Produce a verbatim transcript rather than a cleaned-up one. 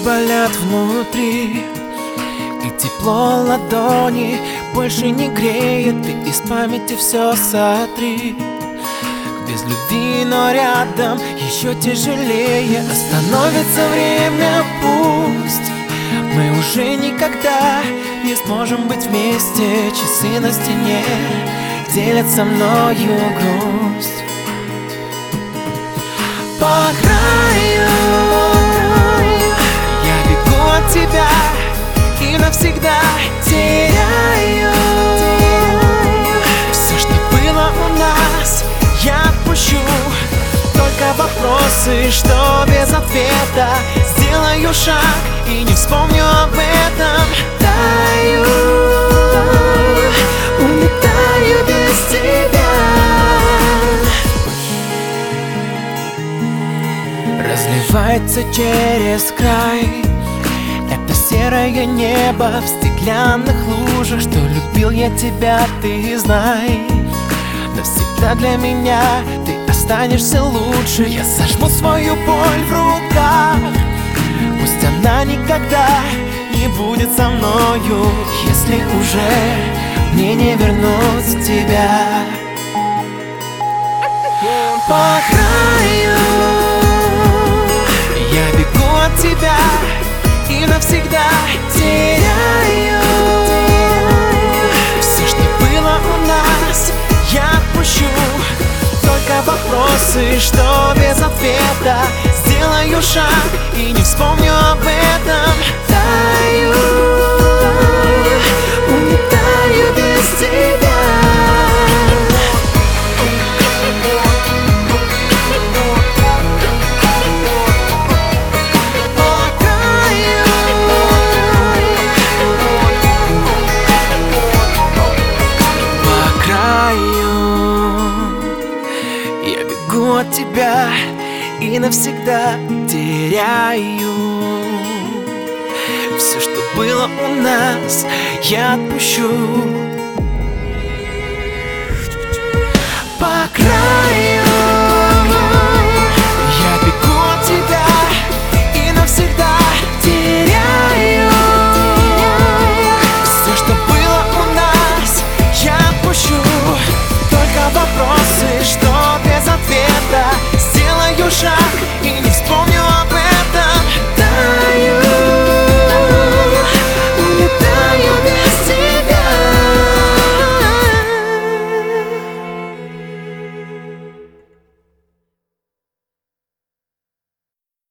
болят внутри, и тепло ладони больше не греет. Ты из памяти все сотри. Без любви, но рядом еще тяжелее. Остановится время, пусть мы уже никогда не сможем быть вместе. Часы на стене делят со мною грусть. По краю я бегу от тебя и навсегда теряю. Все, что было у нас, я отпущу. Только вопросы, что без ответа. Сделаю шаг и не вспомню об этом. Таю, улетаю без тебя. Разливается через край это серое небо в стеклянных лужах. Что любил я тебя, ты знай. Навсегда для меня ты останешься лучше. Я сожму свою боль в руках. Пусть она никогда не будет со мною, если уже мне не вернуть тебя. По краю я бегу от тебя и навсегда теряю. Все, что было у нас, я отпущу. Только вопросы, что без ответа. Сделаю шаг и не вспомню об этом. Таю, улетаю без тебя. От тебя и навсегда теряю. Все, что было у нас, я отпущу.